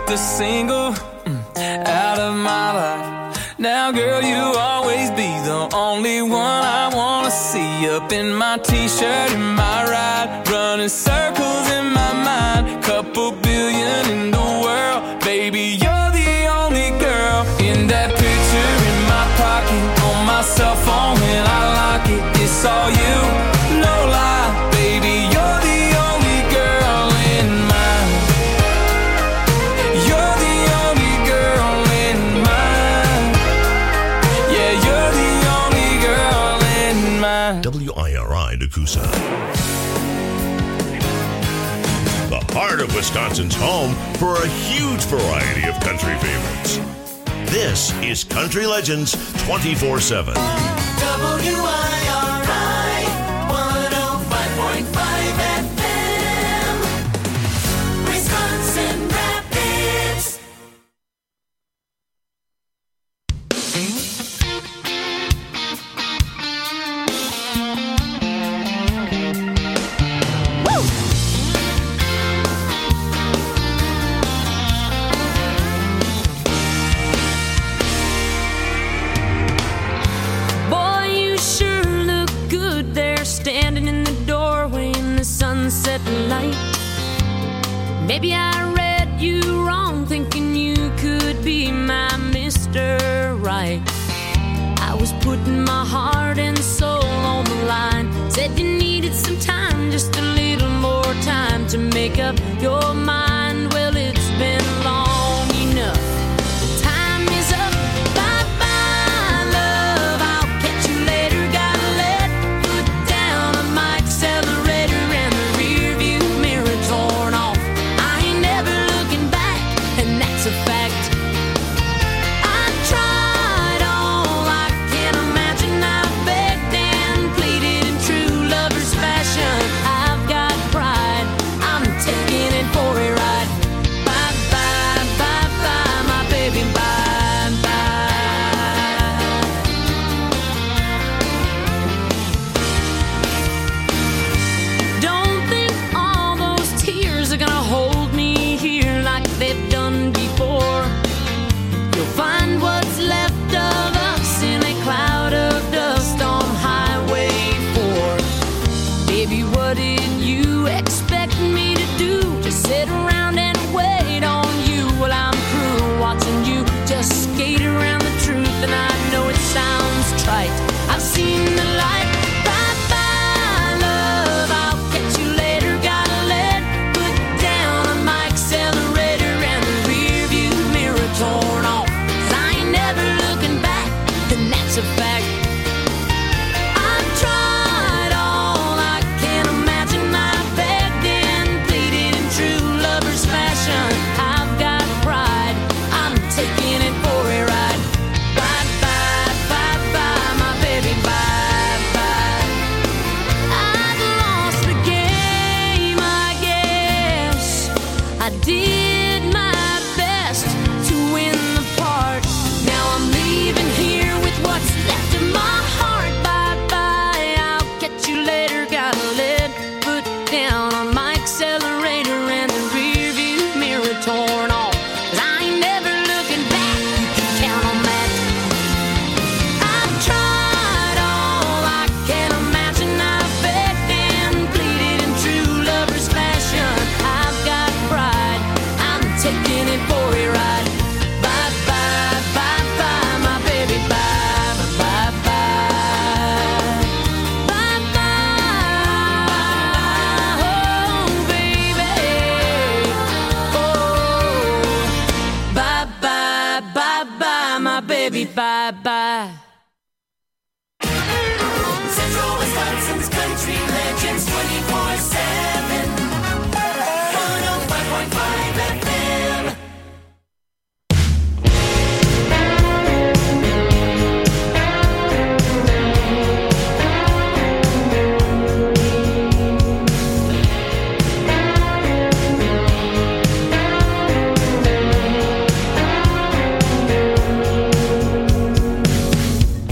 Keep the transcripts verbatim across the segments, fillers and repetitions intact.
the single mm, out of my life. Now, girl, you'll always be the only one I wanna see. Up in my t-shirt, in my ride, running circles in my mind. Couple billion in the world, baby, you're the only girl. In that picture in my pocket, on my cell phone when I lock it, it's all you, no lie, baby, you're the only girl in mine. You're the only girl in mine. Yeah, you're the only girl in mine. W I R I Nakusa. The heart of Wisconsin's home for a huge variety of country favorites. This is Country Legends twenty-four seven. W I R I one oh five point five F M, Wisconsin Rapids. Standing in the doorway in the sunset light. Maybe I read you wrong, thinking you could be my Mister Right. I was putting my heart and soul on the line. Said you needed some time, just a little more time to make up your mind. Well, it's been long enough. The time is up. Bye-bye, love. I'll catch you later. Gotta let foot down on my accelerator and the rear view mirror torn off. I ain't never looking back, and that's a fact. I tried all I can imagine. I begged and pleaded in true lover's fashion. I've got pride. I'm taking it for a ride. Bye bye, bye bye, my baby, bye bye. Don't think all those tears are gonna hold me here like they've done before. You'll find what's left of us in a cloud of dust on Highway four. Baby, what did you expect me to do? Just sit around and wait on you while I'm through watching you just skate around the truth. And I know it sounds trite, I've seen the light. Bye bye, love, I'll catch you later. Gotta let foot down on my accelerator and the rear view mirror torn off. 'Cause I ain't never looking back, and that's a fact. I've tried all I can imagine. I begged and pleaded in true lover's fashion. I've got pride. I'm taking it for a ride. Bye bye, bye bye, my baby, bye bye. I've lost the game, I guess. I did my best to win the part. Now I'm leaving here with what's left of my heart. Bye bye, I'll catch you later. Gotta let foot down on my accelerator and the rear view mirror torn off. 'Cause I ain't never looking back, you can count on that. I've tried all I can imagine. I've begged and pleaded in true lover's fashion. I've got pride. I'm taking it for a ride. Bye bye, bye bye, my baby, bye bye, bye. Bye bye, oh baby, oh. Bye bye, bye bye, my baby, bye bye. Central Wisconsin's Country Legends twenty-four seven. one oh five point five F M.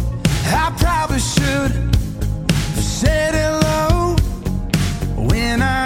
I probably should have said hello when I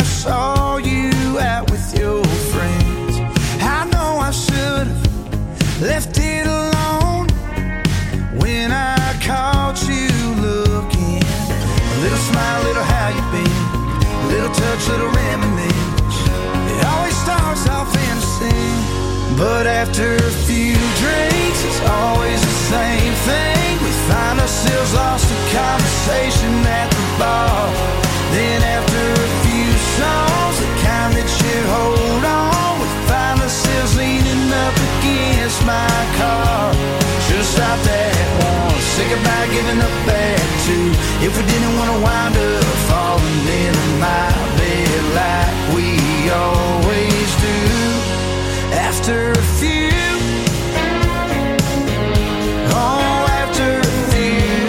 after a few drinks, it's always the same thing. We find ourselves lost in conversation at the bar. Then after a few songs, the kind that you hold on, we find ourselves leaning up against my car. Should've stopped at one, say goodbye, giving up at two. If we didn't want to wind up falling into my bed like we always do. After a few, oh, after a few,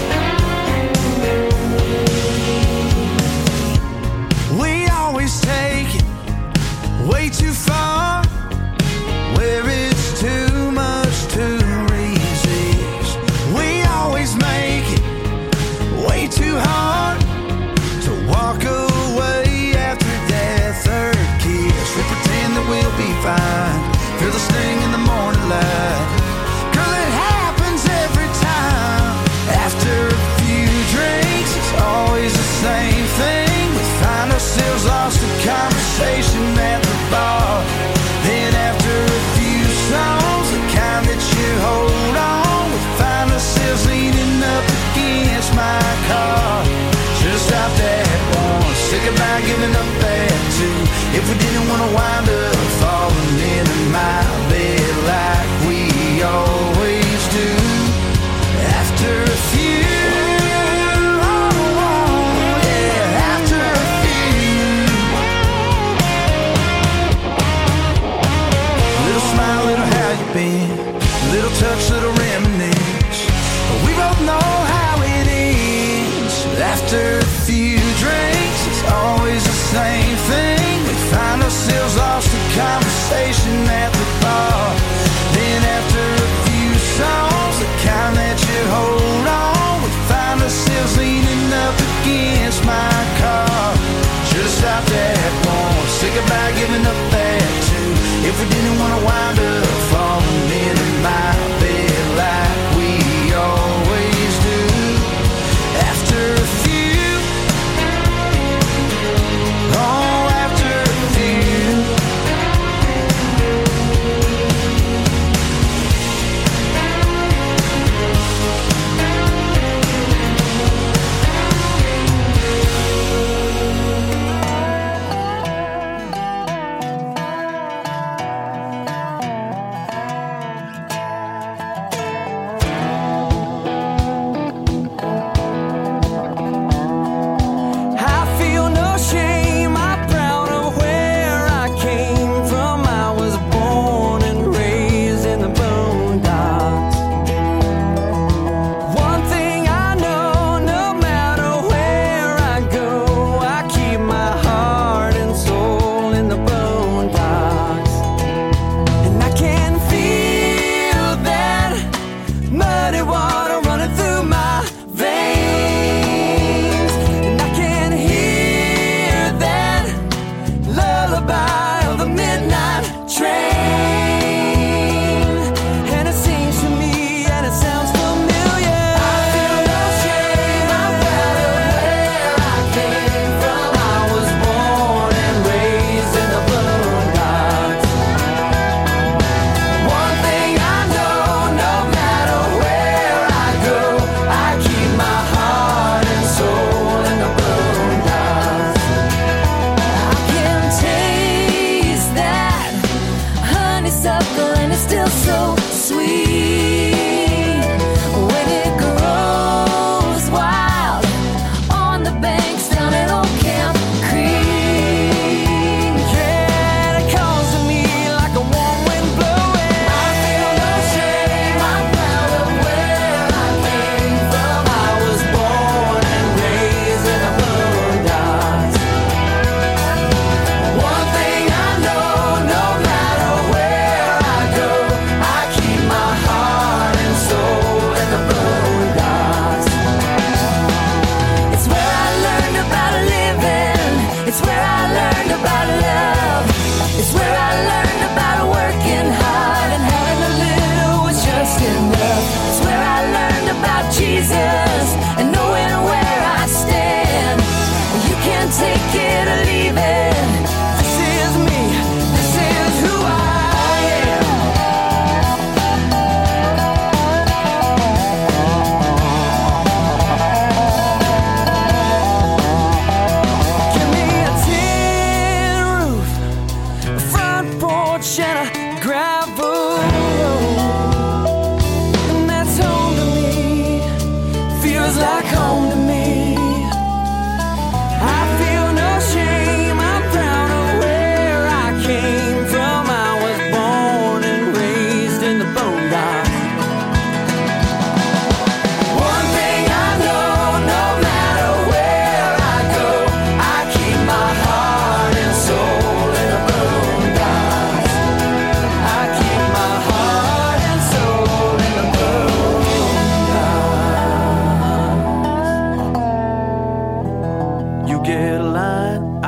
we always take it way too far, where it's too much to resist. We always make it way too hard to walk away after that third kiss. We pretend that we'll be fine, feel the sting in the morning light. Girl, it happens every time. After a few drinks, it's always the same thing. We find ourselves lost in conversation at the bar. Then after a few songs, the kind that you hold on, we find ourselves leaning up against my car. Should've stopped at one, say goodbye, giving up at two. If we didn't want to wind up falling into my bed like we always do. After a few, oh, oh, yeah, after a few. Little smile, little how you been, little touch, little reminisce. We both know how it is. After a few drinks, it's always the same thing. We find ourselves lost in conversation at the bar. Then after a few songs, the kind that you hold on, we find ourselves leaning up against my car. Should've stopped at one, say goodbye, giving up at two. If we didn't want to wind up falling into my bed like we always do. After a few, oh, after a few. Take it or leave it. This is me. This is who I am.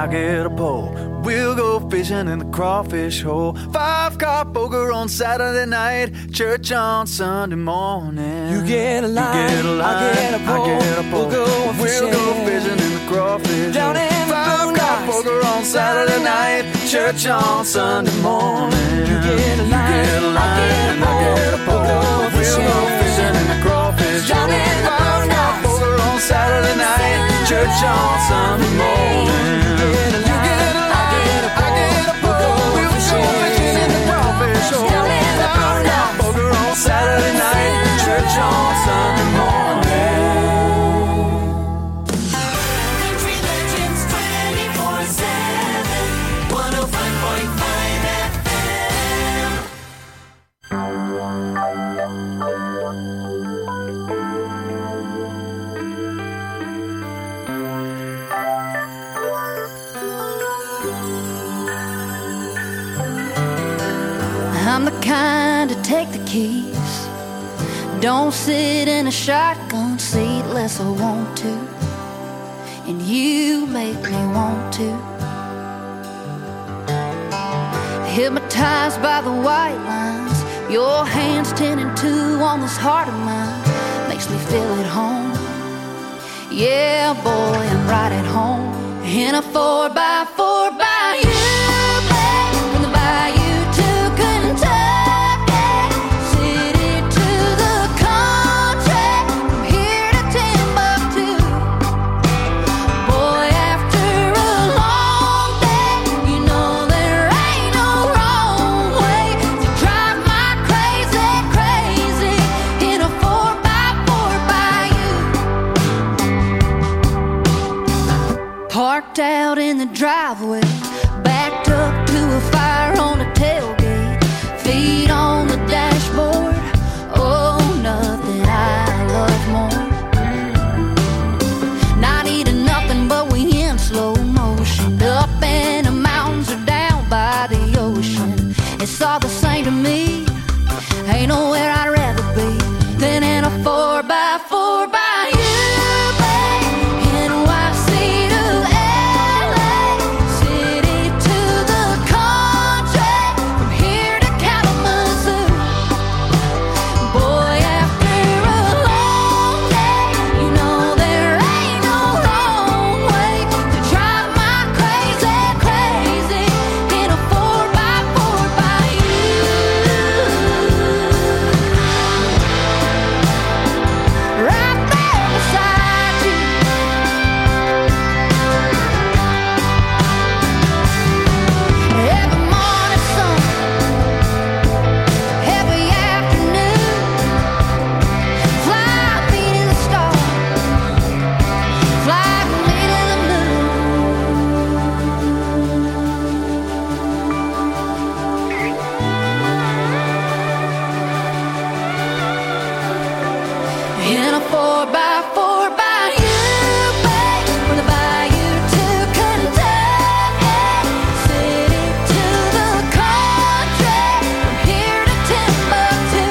I get a pole. We'll go fishing in the crawfish hole. Five-car poker on Saturday night, church on Sunday morning. You get a line, you get a line, I get a pole. I get a pole. We'll go We'll fishing. go fishing in the crawfish Down hole. in the Five-car boondocks. poker on Saturday night, church on Sunday morning. You get a line, you get a line, I get a pole. I get a pole. We'll go We'll go fishing in the crawfish Down hole. in the Five-car boondocks. poker on Saturday night, church on Sunday morning. You get a line, I get a pole. We'll go fishing in the crawfish hole. Down in the boondocks. Poker on Saturday night, church on Sunday morning. Country Legends twenty-four seven, one oh five point five F M. I'm the kind to take the keys. Don't sit in a shotgun seat unless I want to. And you make me want to. Hypnotized by the white lines, your hands ten and two on this heart of mine. Makes me feel at home. Yeah, boy, I'm right at home. In a four by four by you, babe. From the bayou to Kentucky, city to the country, from here to Timbuktu. Boy, after a long day, you know there ain't no wrong way to drive my crazy, crazy in a four by four by you. Parked out in the driveway, backed up to a fire on the tailgate, feet on the dashboard. Oh, nothing I love more. Not eating nothing, but we in slow motion. Up in the mountains or down by the ocean. It's all the same to me. Ain't nowhere I'd rather be than in a four by four by you, babe. N Y C to L A, city to the country, from here to Kalamazoo. Boy, after a long day, you know there ain't no wrong way to drive my crazy, crazy in a four by four by you. Right there beside you. Every morning sun, every afternoon, fly me to the stars, fly me to the moon. In a four by four by you, babe. From the bayou to Kentucky, city to the country, from here to Timbuktu.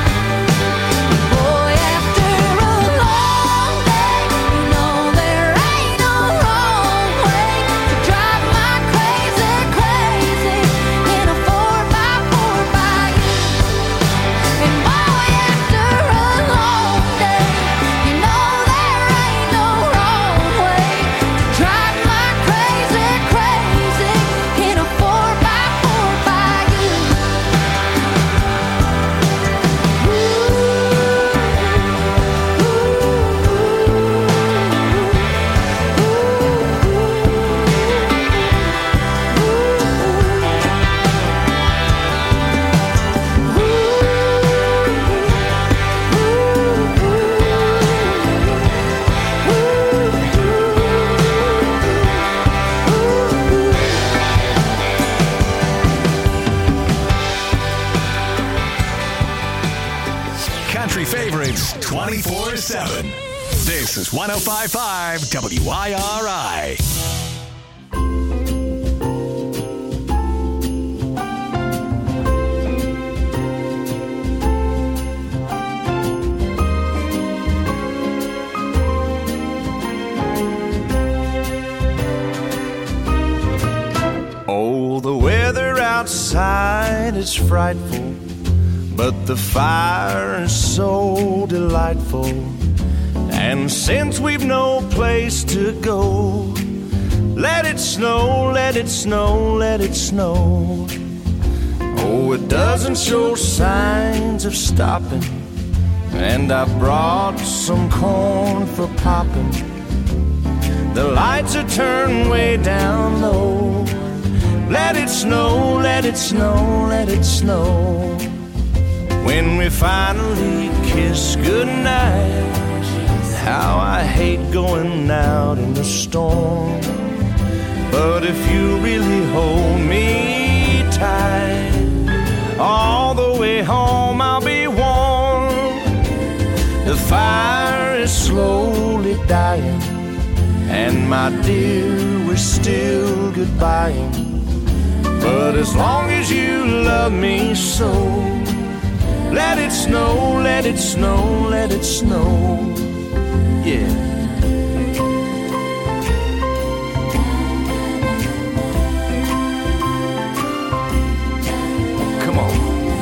Boy, after a long day, you know there ain't no wrong way to drive my crazy, crazy in a four by four by you. And boy, after a long day, you know there ain't no wrong way to drive my crazy, crazy in a four by four by you. Country favorites twenty-four seven. This is one oh five point five W I R I. outside is frightful, but the fire is so delightful. And since we've no place to go, let it snow, let it snow, let it snow. Oh, it doesn't show signs of stopping, and I brought some corn for popping. The lights are turned way down low. Let it snow, let it snow, let it snow. When we finally kiss goodnight, how I hate going out in the storm. But if you really hold me tight, all the way home I'll be warm. The fire is slowly dying, and my dear, we're still goodbying. But as long as you love me so, let it snow, let it snow, let it snow. Yeah. Come on.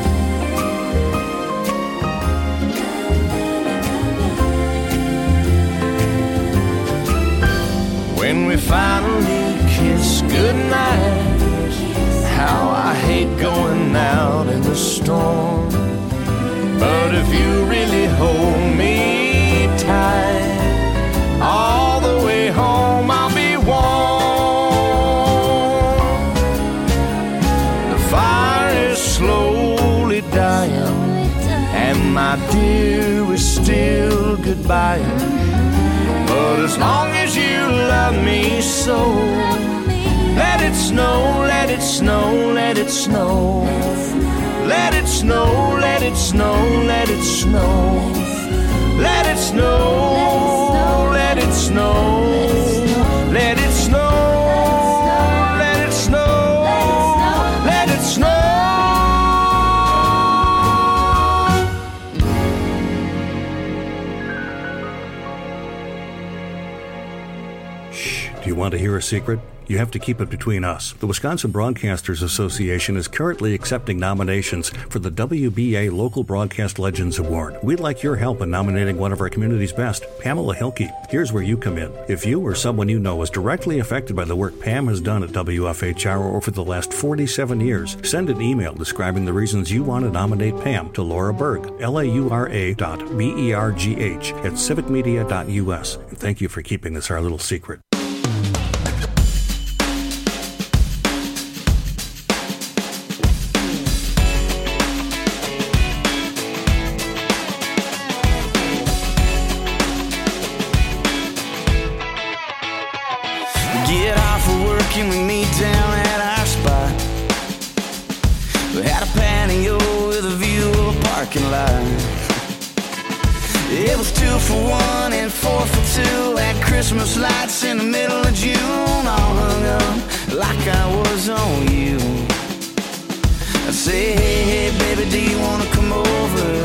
When we finally kiss goodnight, how I hate going out in the storm. But if you really hold me tight, all the way home I'll be warm. The fire is slowly dying, and my dear, we're still goodbying. But as long as you love me so, let it snow, let it snow, let it snow. Let it snow, let it snow, let it snow. Let it snow, let it snow. Let it snow, let it snow. Let it snow. Shh, do you want to hear a secret? You have to keep it between us. The Wisconsin Broadcasters Association is currently accepting nominations for the W B A Local Broadcast Legends Award. We'd like your help in nominating one of our community's best, Pamela Hilke. Here's where you come in. If you or someone you know is directly affected by the work Pam has done at W F H R over the last forty-seven years, send an email describing the reasons you want to nominate Pam to Laura Berg, L A U R A dot B E R G H at civic media dot U S. And thank you for keeping this our little secret. Get off of work and we meet down at our spot. We had a patio with a view of a parking lot. It was two for one and four for two. Had Christmas lights in the middle of June, all hung up like I was on you. I say, hey, hey, baby, do you wanna come over?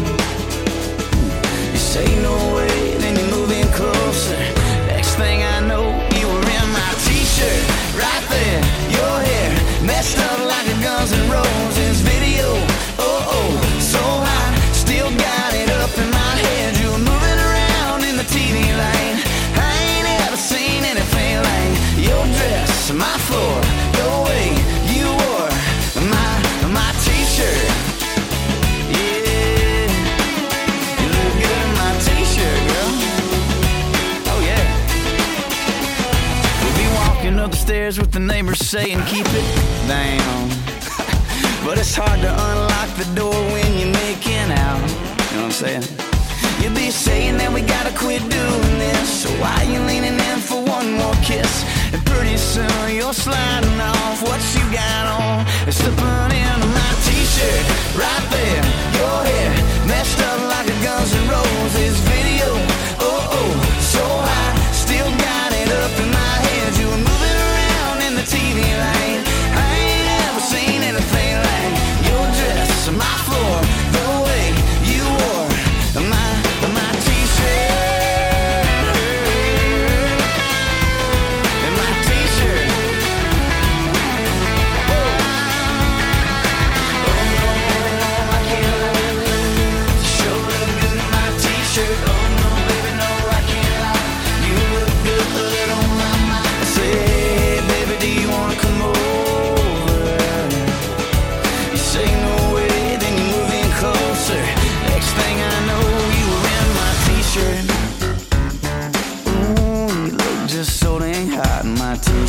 You say no way, then you move in closer. Next thing I know, you were in my t-shirt, right there, your hair messed up like a Guns N' Roses video. Oh, oh, so hot, still got it up in my head. You were moving around in the T V light. I ain't ever seen anything like your dress, my floor, the way you wore my, my t-shirt. Yeah, you look good in my t-shirt, girl. Oh, yeah. We'll be walking up the stairs with the neighbors saying, keep it down. But it's hard to unlock the door when you're making out. You know what I'm saying? You'll be saying that we gotta quit doing this. So why you leaning in for one more kiss? And pretty soon you're sliding off what you got on and slipping into my t-shirt. Right there, your hair messed up like a Guns N' Roses video. Oh, oh, so high, still got it up in my head. You were moving around in the T V light. I ain't ever seen anything like your dress, my floor, the way you wore my, my t-shirt. And my t-shirt. Woo.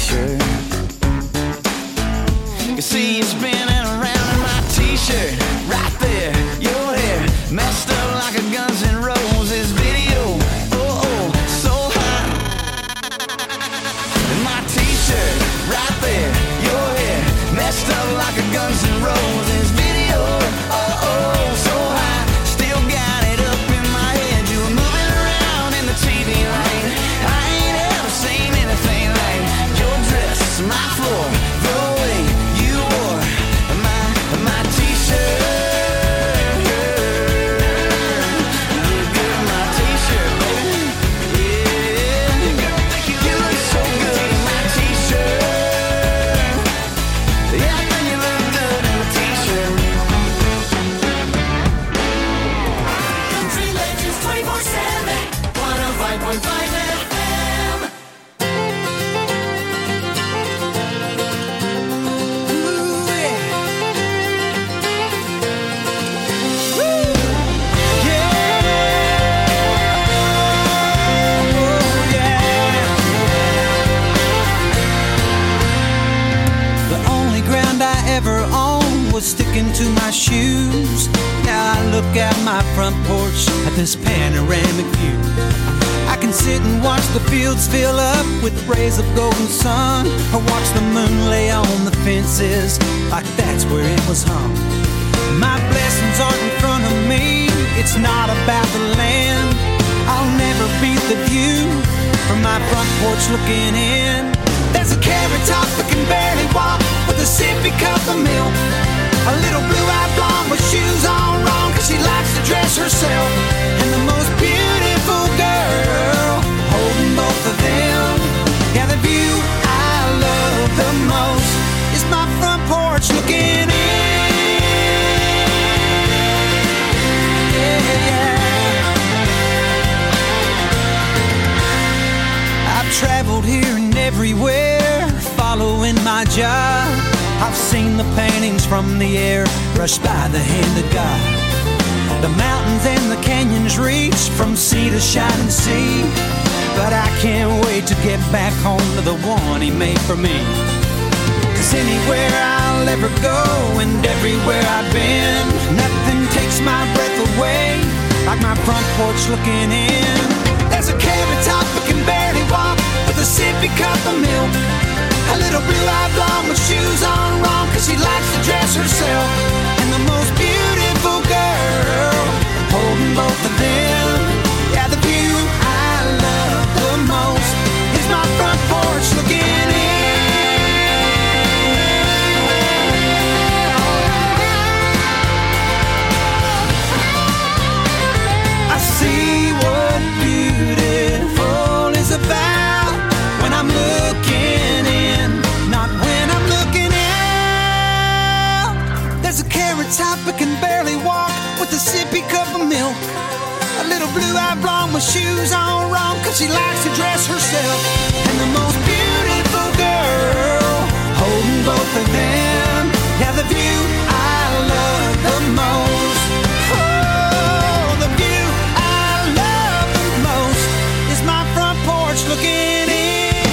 t-shirt. You see you spinning around in my t-shirt. Right there, your hair messed up like a Guns N' Roses video. Oh, oh, so hot. In my t-shirt, right there, your hair messed up like a Guns N' Roses video. Oh, oh, so hot. Still got it up in my head. You were moving around in the T V lane. I ain't ever seen anything like your dress, my floor, the way you wore my, my t-shirt. Look good in my t-shirt, baby. Yeah, you look so good in my t-shirt. Yeah, I think you look good in my t-shirt. Country Legends twenty-four seven, one oh five point five F M. Ooh, yeah. Woo! Yeah. Oh, yeah. The only ground I ever owned was sticking to my shoes. Now I look out my front porch at this panoramic view. I can sit and watch the fields fill up with rays of golden sun, or watch the moon lay on the fences like that's where it was hung. My blessings aren't in front of me, it's not about the land. I'll never beat the view from my front porch looking in. There's a carrot top that can barely walk with a sippy cup of milk. A little blue-eyed blonde with shoes on wrong, cause she likes to dress herself. And the most beautiful girl holding both of them. Yeah, the view I love the most is my front porch looking in. Yeah, yeah. I've traveled here and everywhere, following my job. I've seen the paintings from the air brushed by the hand of God. The mountains and the canyons reach from sea to shining sea. But I can't wait to get back home to the one he made for me. Cause anywhere I'll ever go and everywhere I've been, nothing takes my breath away like my front porch looking in. There's a carrot top that can barely walk with a sippy cup of milk. A little blue-eyed blonde with shoes on wrong, cause she likes to dress herself. And the most beautiful girl holding both of them. Yeah, the view I love the most is my front porch looking in. I see what beautiful is about when I'm looking in, not when I'm looking out. There's a carrot top that can barely walk with a sippy cup of milk. A little blue-eyed blonde with shoes on wrong, cause she likes to dress herself. And the most beautiful girl holding both of them. Yeah, the view I love the most. Oh, the view I love the most is my front porch looking in.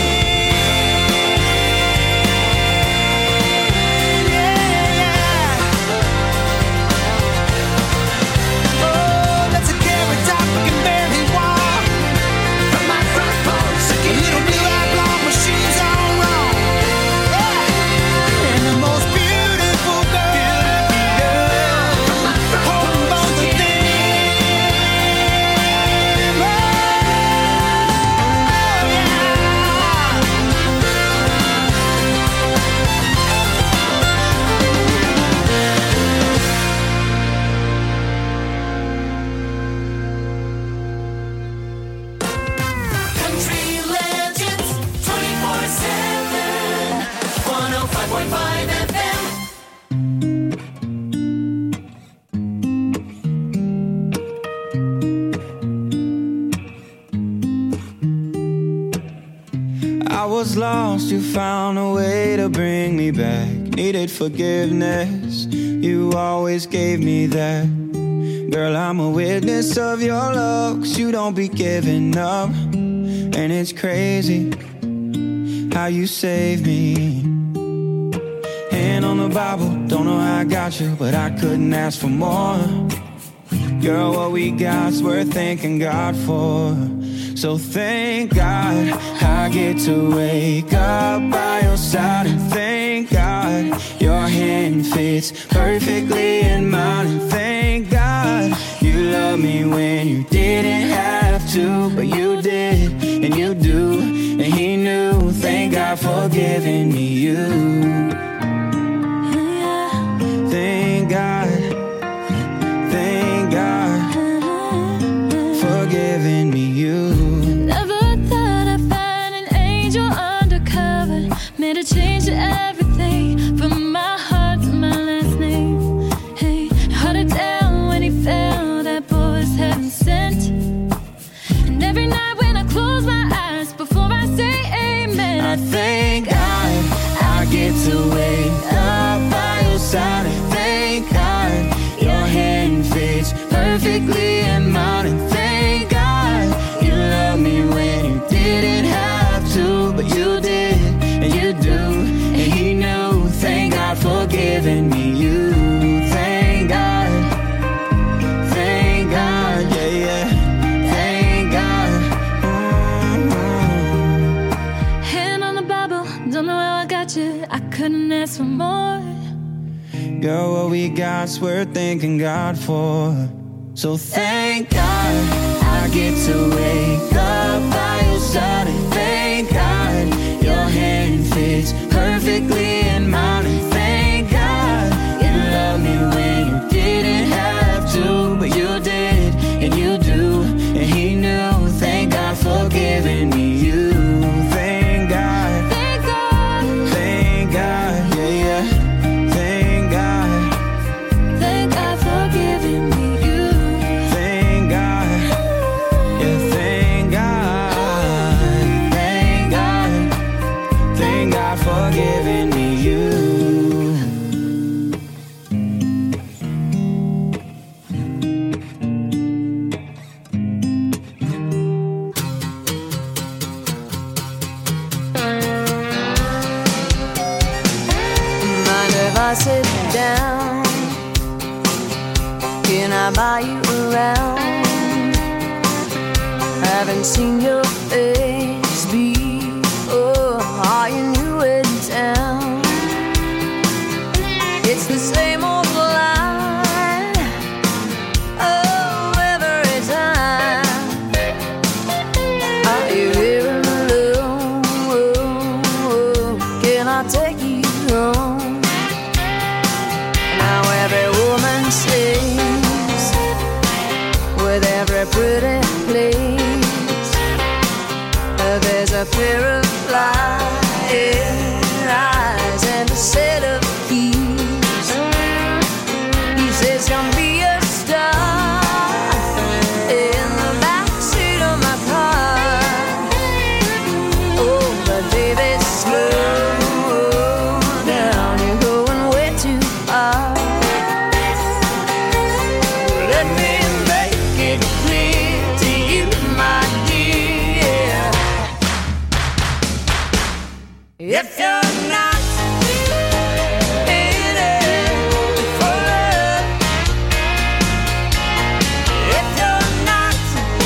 was lost, you found a way to bring me back. Needed forgiveness, you always gave me that. Girl, I'm a witness of your love, 'cause you don't be giving up. And it's crazy, how you saved me. Hand on the Bible, don't know how I got you, but I couldn't ask for more. Girl, what we got's worth thanking God for. So thank God I get to wake up by your side. And thank God your hand fits perfectly in mine. And thank God you love me when you didn't have to, but you did, and you do, and he knew. Thank God for giving me you. Thank God, thank God for giving me you. Never thought I'd find an angel undercover, made a change to everything, from my heart to my last name. Hey, hard it down when he fell, that boy was heaven sent. And every night when I close my eyes, before I say amen, I thank God I get to wake up by your side. And thank God your hand fits perfectly in mine. And thank God you love me when you didn't have to, but you did, and you do, and he knew. Thank God for giving me you. Thank God, thank God, yeah, yeah. Thank God. Mm-hmm. hand on the Bible, don't know how I got you, I couldn't ask for more. Girl, what we got's worth thanking God for. So thank God I get to wake up by your side. And thank God your hand fits perfectly in mine. And thank God you love me when you didn't have to, but you did, and you do, and he knew. Thank God for giving me you. Thank God, Thank God, thank God, yeah, yeah. Thank God, thank God for giving me you. thank God, yeah, thank God, thank God, thank God for giving me you. Mind if I sit down? Can I buy you around? Haven't seen your face before. Are you new in town? It's the same old line. Oh, every time. Are you here alone? Can I take you home? Now every woman sings with every pretty place. Uh, There's a pair of flying eyes and a set of keys. He says, come be a star in the backseat of my car. Oh, but baby, slow down, you're going way too far. Let me make it clear to you, my dear. If you're not in it for love, if you're not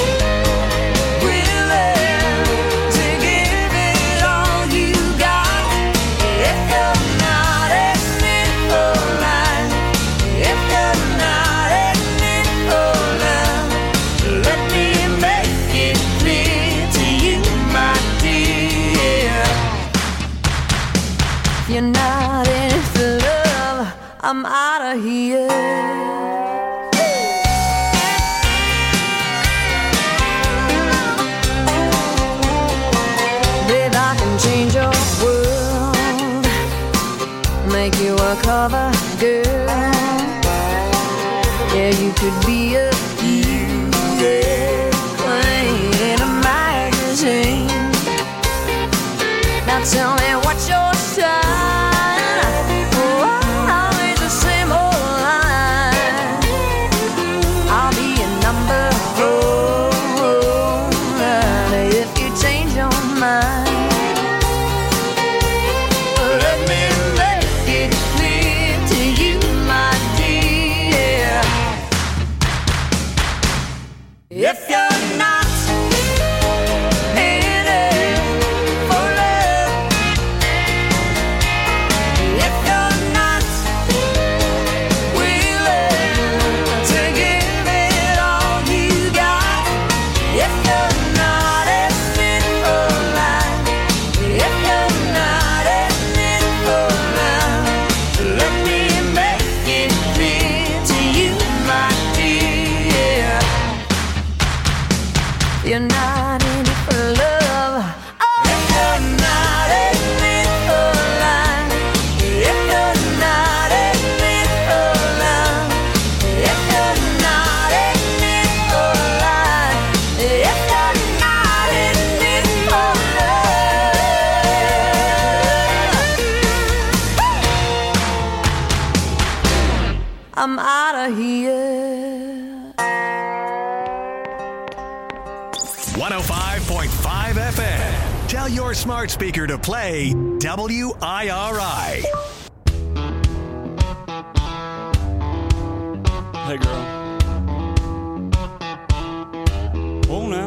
willing to give it all you got, if you're not in it for life, if you're not in it for love, let me make it clear to you, my dear. If you're not in it for love, I'm out of here. Babe, I can change your world, make you a cover girl. Yeah, you could be a beauty queen in a magazine. Now tell me what's your sign? Oh, always the same old line. I'll be a number four if you change your mind. I'm out of here. one oh five point five F M. Tell your smart speaker to play W I R I. Hey, girl. Oh, now.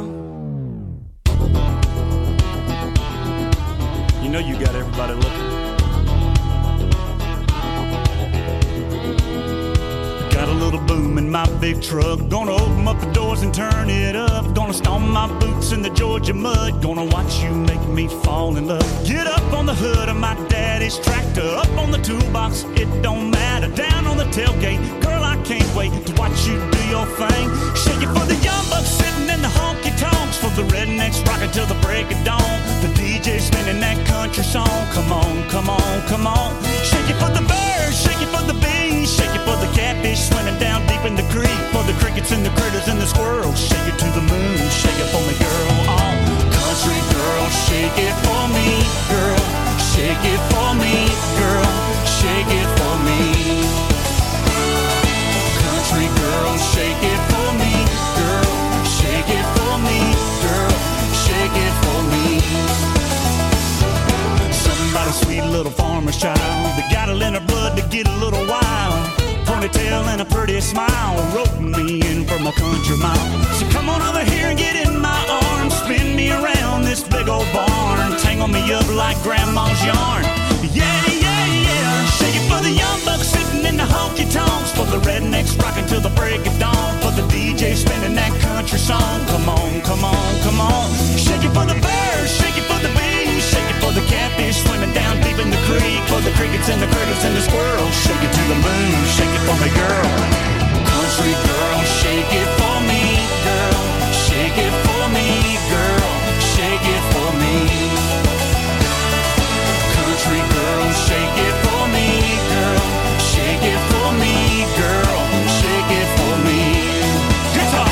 You know you got everybody looking. Got a little boom in my big truck. Gonna open up the doors and turn it up. Gonna stomp my boots in the Georgia mud. Gonna watch you make me fall in love. Get up on the hood of my daddy's tractor. Up on the toolbox, it don't matter. Down on the tailgate, girl, I can't wait to watch you do your thing. Shake it for the young bucks sitting in the honky-tonks. For the rednecks rocking till the break of dawn. The D J spinning that country song. Come on, come on, come on. Shake it for the birds, shake it for the bees. Shake it for the catfish swimming down deep in the creek. For the crickets and the critters and the squirrels. Shake it to the moon, shake it for me, girl. Oh, country girl, shake it for me, girl. Shake it for me, girl. Shake it for me. Country girl, shake it for me, girl. Shake it for me, girl. Shake it for me. Somebody sweet little farmer's child. They got it in her blood to get a little wild. Ponytail and a pretty smile, roping me in from a country mile. So come on over here and get in my arms. Spin me around this big old barn. Tangle me up like grandma's yarn. Yeah, yeah, yeah. Shake it for the young bucks sitting in the honky-tonks. For the rednecks rocking till the break of dawn. For the D J spinning that country song. Come on, come on, come on. Shake it for the birds, shake it for the bees. Shake it for the catfish swimming down deep in the creek. For the crickets and the critters and the squirrels. Shake it to the moon, shake it for me, girl. Country girl, shake it for me, girl. Shake it for me, girl. Shake it for me. Country girl, shake it for me, girl. Shake it for me, girl. Shake it for me. Guitar.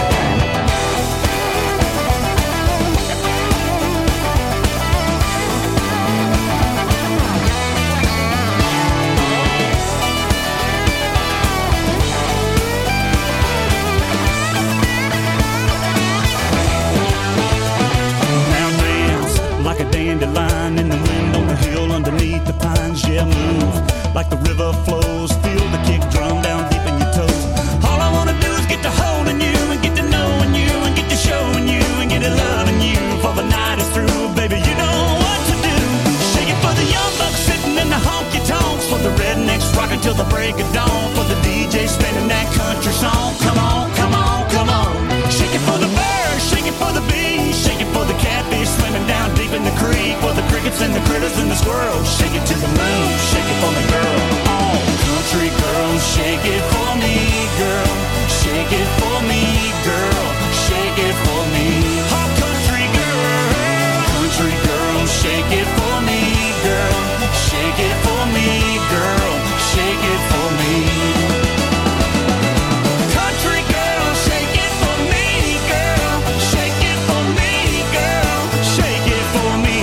Like a dandelion in the wind on the hill underneath the pines. Yeah, move like the river flows. Feel the kick drum down deep in your toes. All I wanna do is get to holding you and get to knowing you and get to showing you and get to loving you. For the night is through, baby, you know what to do. Shake it for the young bucks sitting in the honky-tonks. For the rednecks rocking till the break of dawn. For the D J spinning that country song. Come on, come on, come on. Shake it for the birds, shake it for the bees. Shake it for the catfish swimming down deep in the creek. For the crickets and the critters and the squirrels. Shake it to the moon, shake it for me, girl. Oh, country girl, shake it for me, girl. Shake it for me, girl. Shake it for me. Oh, country girl, country girl, shake it for me, girl. Shake it for me, girl. Shake it for me. Country girl, shake it for me, girl. Shake it for me, girl. Shake it for me.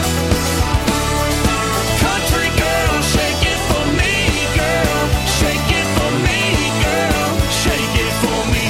Country girl, shake it for me, girl. Shake it for me, girl. Shake it for me.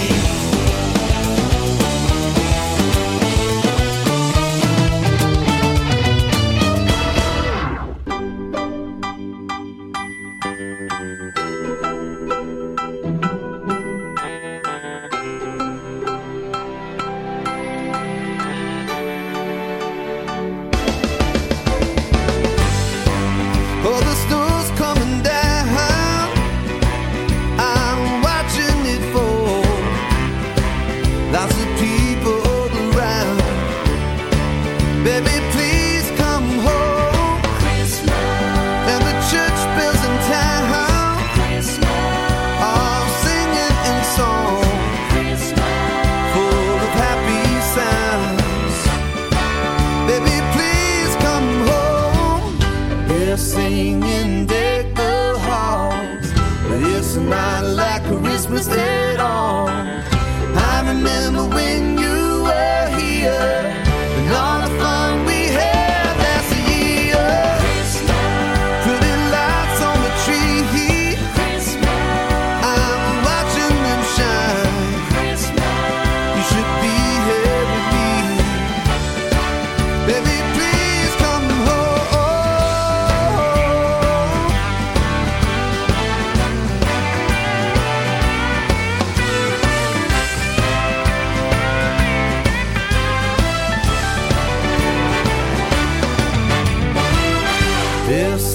Oh, the snow's coming down. I'm watching it fall. Lots of people all around. Baby, please come home. Christmas. And the church bells in town. Christmas. All singing in song. Christmas. Full of happy sounds. Baby, please come home. They're singing deck the halls, but it's not like Christmas at all. I remember when you were here and all the fun we had last year. Christmas. Pretty lights on the tree. Christmas. I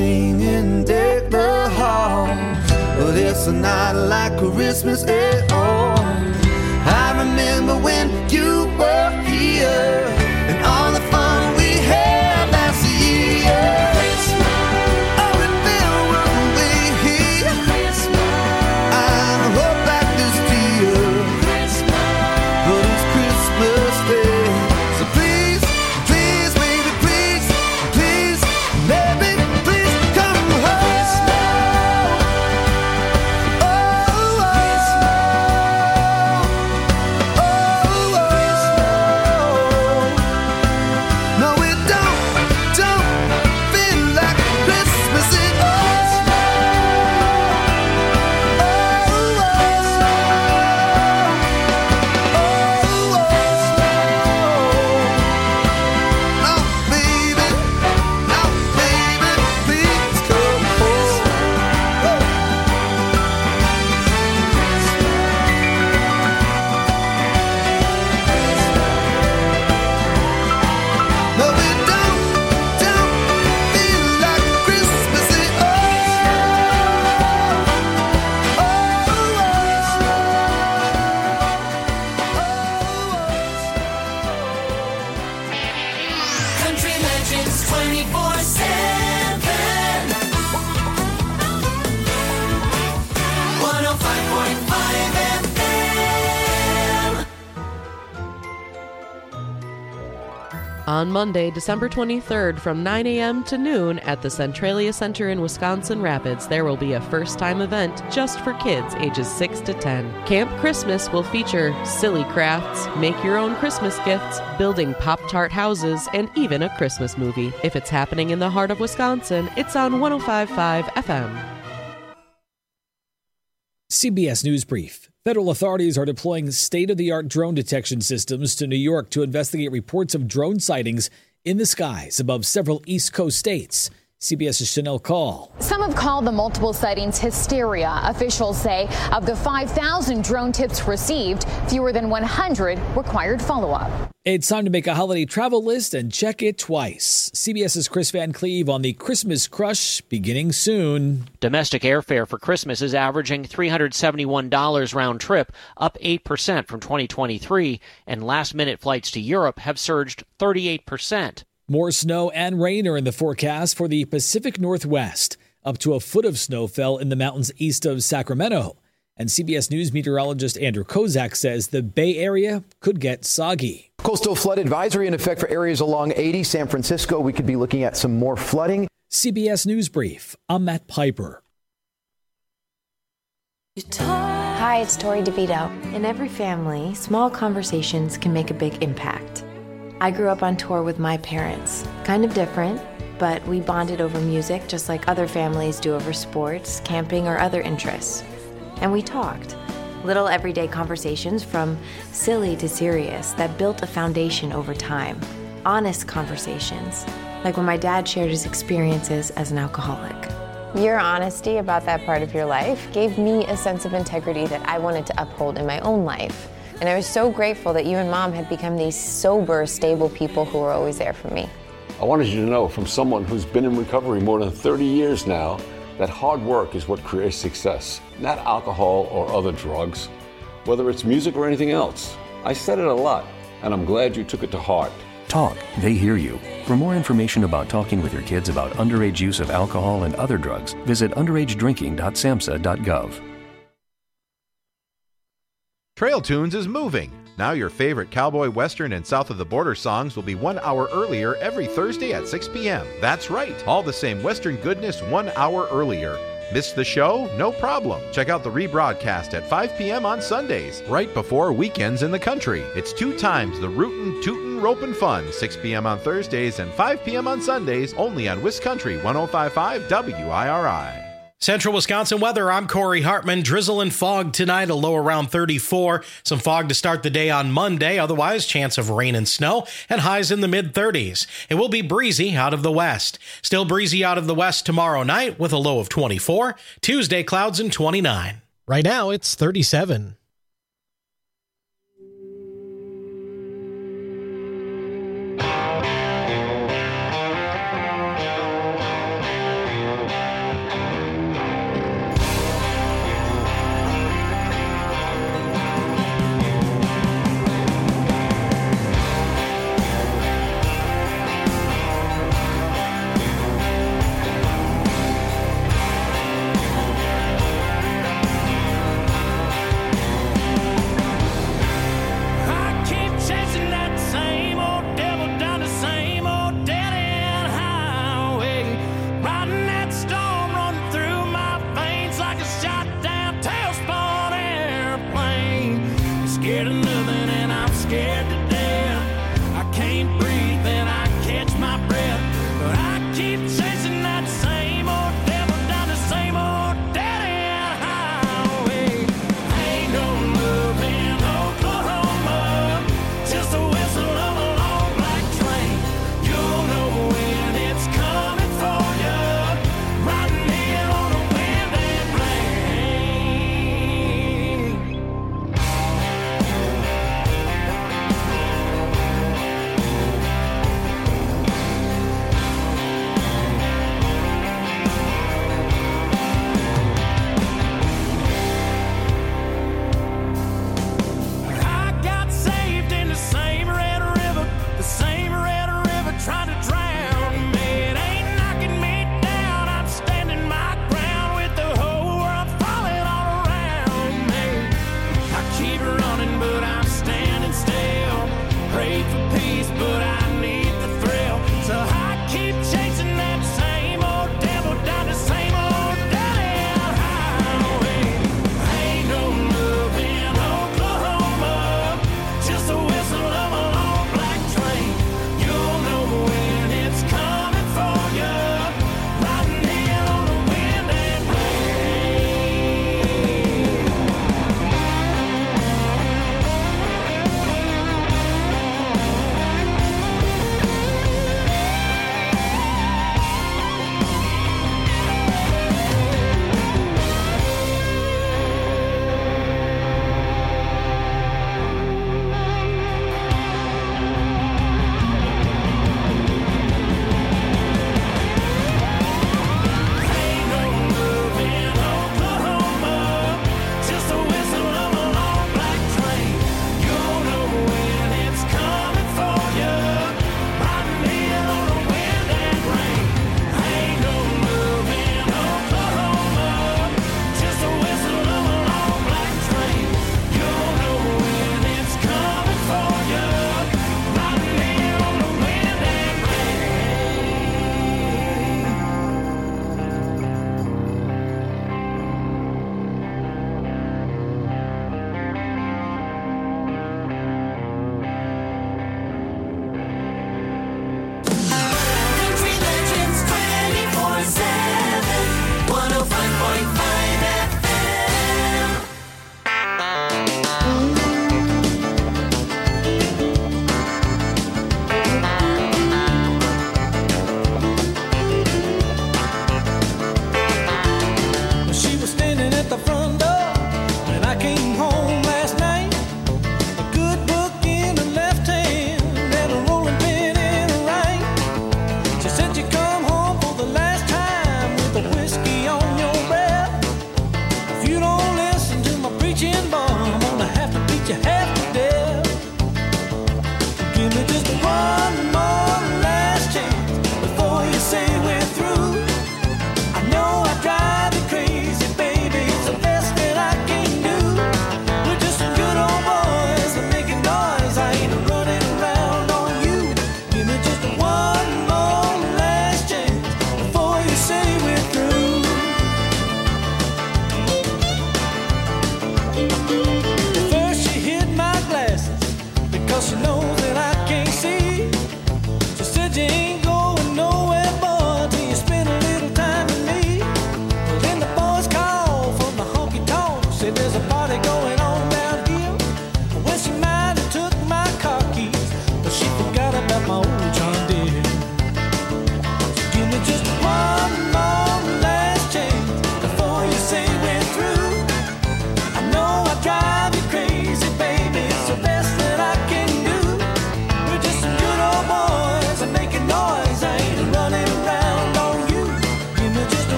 sing and deck the halls. But it's not like Christmas at all. I remember when you were here and all the fun we had last year. Oh, it felt right. I hope that this year, but it's Christmas Day. So please, please, baby, please, please, baby, please come home. Oh, oh, oh, oh. No, it don't, don't feel like Christmas at all. Oh, baby, oh, baby, please come home. No, it don't, don't feel like Christmas at Country Legends twenty-four seven. one oh five point five F M. On Monday, December twenty-third, from nine a.m. to noon at the Centralia Center in Wisconsin Rapids, there will be a first-time event just for kids ages six to ten. Camp Christmas will feature silly crafts, make your own Christmas gifts, building Pop-Tart houses, and even a Christmas movie. If it's happening in the heart of Wisconsin, it's on one oh five point five F M. C B S News Brief. Federal authorities are deploying state-of-the-art drone detection systems to New York to investigate reports of drone sightings in the skies above several East Coast states. CBS's Chanel Call. Some have called the multiple sightings hysteria. Officials say of the five thousand drone tips received, fewer than one hundred required follow-up. It's time to make a holiday travel list and check it twice. CBS's Chris Van Cleve on the Christmas Crush beginning soon. Domestic airfare for Christmas is averaging three hundred seventy-one dollars round trip, up eight percent from twenty twenty-three, and last-minute flights to Europe have surged thirty-eight percent. More snow and rain are in the forecast for the Pacific Northwest. Up to a foot of snow fell in the mountains east of Sacramento. And C B S News meteorologist Andrew Kozak says the Bay Area could get soggy. Coastal flood advisory in effect for areas along eighty. San Francisco, we could be looking at some more flooding. C B S News Brief. I'm Matt Piper. Hi, it's Tori DeVito. In every family, small conversations can make a big impact. I grew up on tour with my parents. Kind of different, but we bonded over music just like other families do over sports, camping, or other interests. And we talked. Little everyday conversations from silly to serious that built a foundation over time. Honest conversations, like when my dad shared his experiences as an alcoholic. Your honesty about that part of your life gave me a sense of integrity that I wanted to uphold in my own life. And I was so grateful that you and Mom had become these sober, stable people who were always there for me. I wanted you to know from someone who's been in recovery more than thirty years now that hard work is what creates success, not alcohol or other drugs, whether it's music or anything else. I said it a lot, and I'm glad you took it to heart. Talk, they hear you. For more information about talking with your kids about underage use of alcohol and other drugs, visit underage drinking dot samhsa dot gov. Trail Tunes is moving. Now your favorite cowboy, western, and south of the border songs will be one hour earlier every Thursday at six p.m. That's right, all the same western goodness one hour earlier. Miss the show? No problem. Check out the rebroadcast at five p.m. on Sundays, right before weekends in the country. It's two times the rootin', tootin', ropin' fun, six p.m. on Thursdays and five p.m. on Sundays, only on WisCountry one oh five point five W I R I. Central Wisconsin weather, I'm Corey Hartman. Drizzle and fog tonight, a low around thirty-four. Some fog to start the day on Monday. Otherwise, chance of rain and snow and highs in the mid-thirties. It will be breezy out of the west. Still breezy out of the west tomorrow night with a low of twenty-four. Tuesday, clouds and twenty-nine. Right now, it's thirty-seven.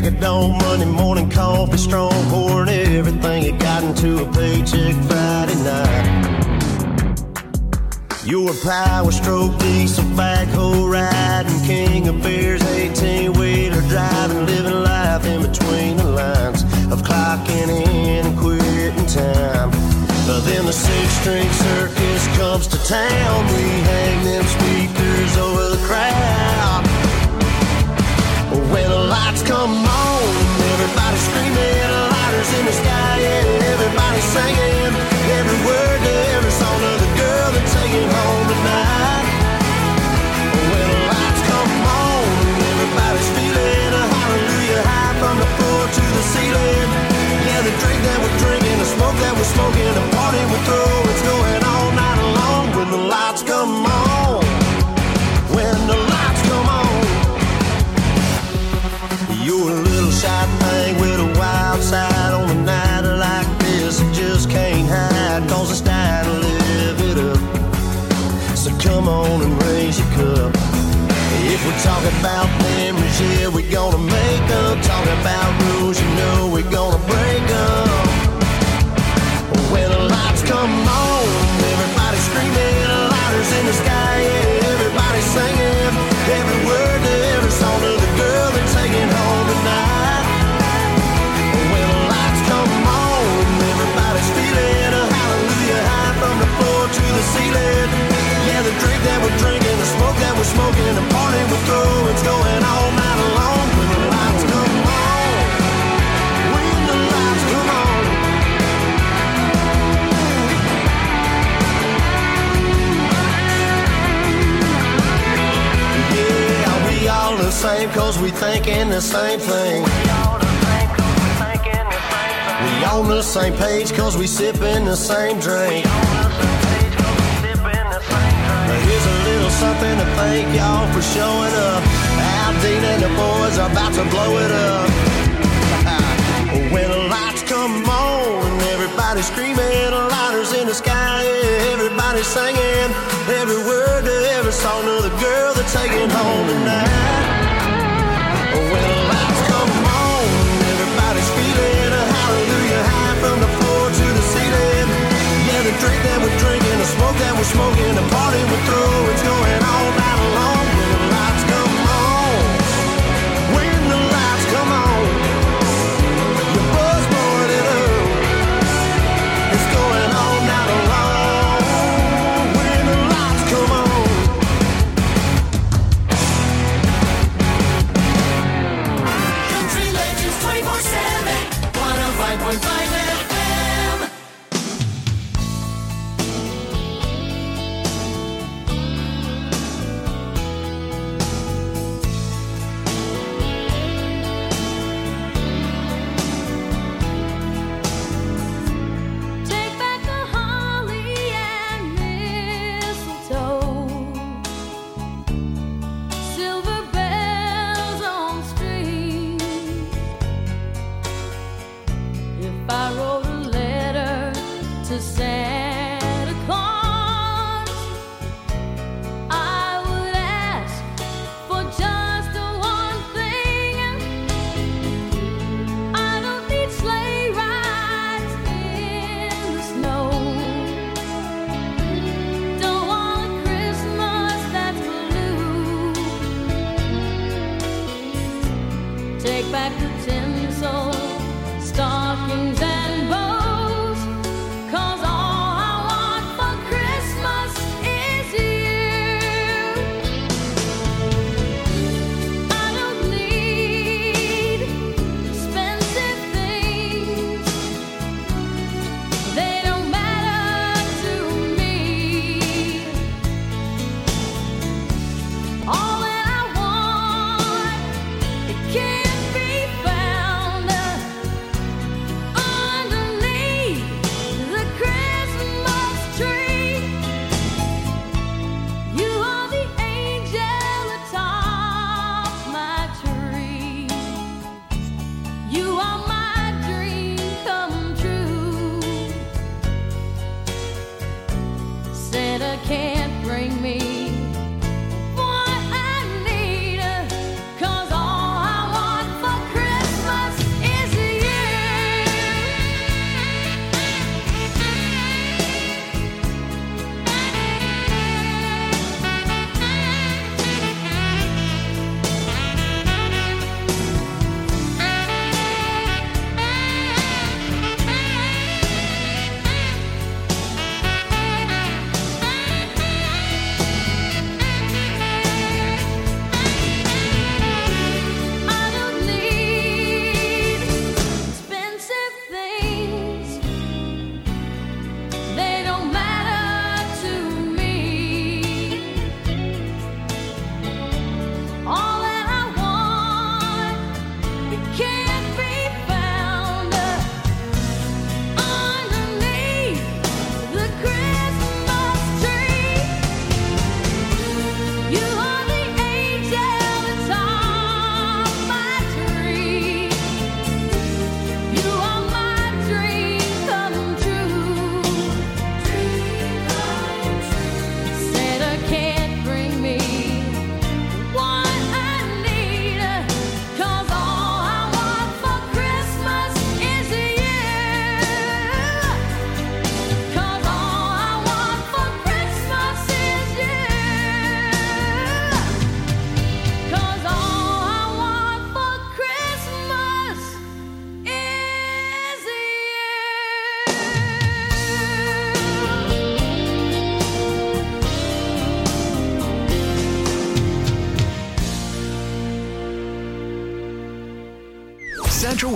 of dawn, Monday morning coffee, strong, pouring everything you got into a paycheck Friday night. You're a power stroke, diesel backhoe riding, king of beers, eighteen-wheeler driving, living life in between the lines of clocking in and quitting time. But then the six-string circus comes to town. We hang them speakers over the crowd. When the lights come on, everybody's screaming, lighters in the sky, yeah, everybody's singing every word to every song of the girl they're taking home tonight. When the lights come on, everybody's feeling a hallelujah high from the floor to the ceiling. Yeah, the drink that we're drinking, the smoke that we're smoking, the party we're throwing, it's going all night long. When the lights come on, when the lights come on. You're a little shy thing with a wild side on a night like this. You just can't hide, cause it's time to live it up. So come on and raise your cup. If we're talking about memories, yeah, we're gonna make them. Talking about rules, you know we're gonna break them. When the lights come on, everybody's screaming, lighters in the sky, yeah, everybody's singing every word to every song of the girl they're taking home tonight. When the lights come on, everybody's feeling a hallelujah high from the floor to the ceiling. Yeah, the drink that we're drinking, the smoke that we're smoking, the party we're throwing, it's going all night long. When the lights come on, when the lights come on. Yeah, we all the same cause we thinking the same thing. We on the same page cause we sipping the same drink. Here's a little something to thank y'all for showing up. Al Dean and the boys are about to blow it up. When the lights come on, everybody's screaming, lighters in the sky, yeah, everybody's singing every word to every song of the girl they're taking home tonight. When the lights come on, everybody's feeling a hallelujah high from the floor to the ceiling. Yeah, the drink that we're drinking, the smoke that we're smoking, the party we're through, it's going all night long. When the lights come on, when the lights come on, your buzz blowing it up, it's going all night long. When the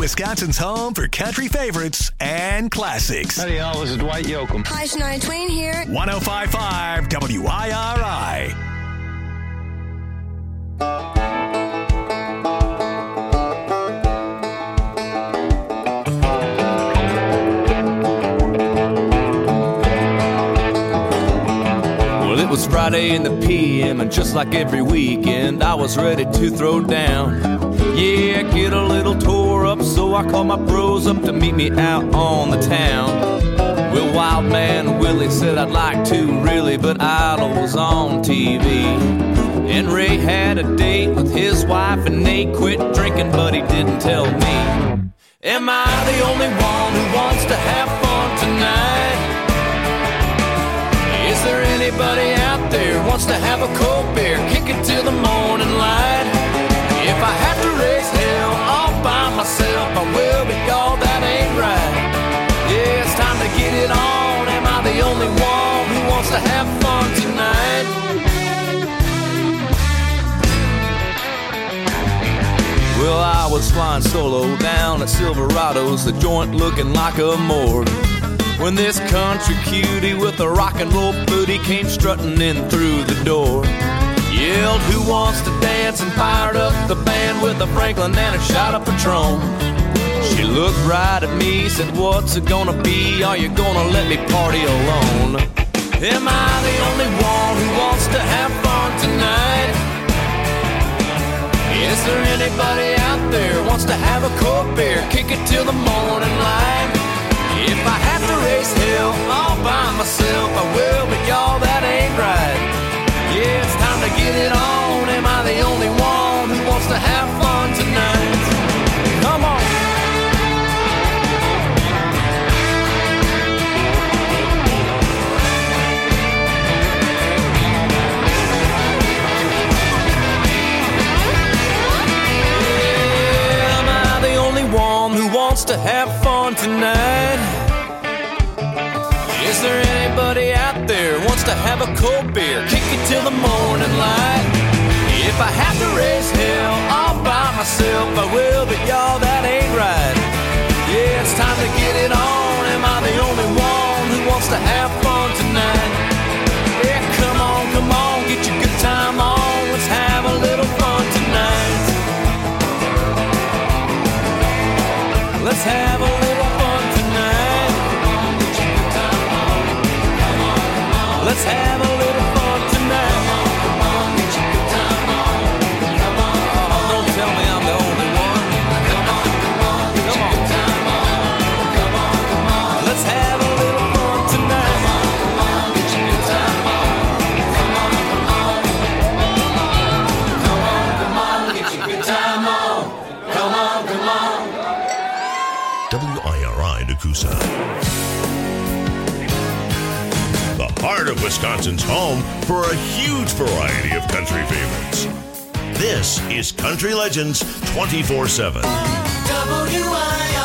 Wisconsin's home for country favorites and classics. Howdy, y'all. This is Dwight Yoakam. Hi, Shania Twain here. one oh five point five W I R I. It was Friday in the P M, and just like every weekend, I was ready to throw down. Yeah, get a little tore up, so I called my bros up to meet me out on the town. Well, Wild Man Willie said I'd like to, really, but Idol was on T V. And Ray had a date with his wife, and Nate quit drinking, but he didn't tell me. Am I the only one who wants to have fun tonight? Is there anybody out there who wants to have a cold beer, kick it till the morning light? If I have to raise hell all by myself, I will, but y'all, that ain't right. Yeah, it's time to get it on. Am I the only one who wants to have fun tonight? Well, I was flying solo down at Silverado's, the joint looking like a morgue, when this country cutie with a rock and roll booty came strutting in through the door. Yelled, who wants to dance, and fired up the band with a Franklin and a shot of Patron. She looked right at me, said, what's it gonna be? Are you gonna let me party alone? Am I the only one who wants to have fun tonight? Is there anybody out there who wants to have a cold beer, kick it till the morning light? If I have to raise hell all by myself, I will, but y'all, that ain't right. Yeah, it's time to get it on. Am I the only one who wants to have fun tonight? Come on. Yeah, am I the only one who wants to have fun tonight? Is there anybody out there who wants to have a cold beer, kick it till the morning light? If I have to raise hell all by myself, I will, but y'all, that ain't right. Yeah, it's time to get it on. Am I the only one who wants to have fun tonight? Yeah, come on, come on, get your good time on. Let's have a little fun tonight. Let's have a little fun tonight. Let's have a little fun tonight. Come on, get your good time on. Come on, oh, don't tell me I'm the only one. Come on, come on, get your good time on. Come on, come on, let's have a little fun tonight. Come on, come on, get your good time on. Come on, come on, come on, come on, get your good time on. Come on, come on. W I R I Nakusa. The heart of Wisconsin's home for a huge variety of country favorites. This is Country Legends twenty-four seven. W I R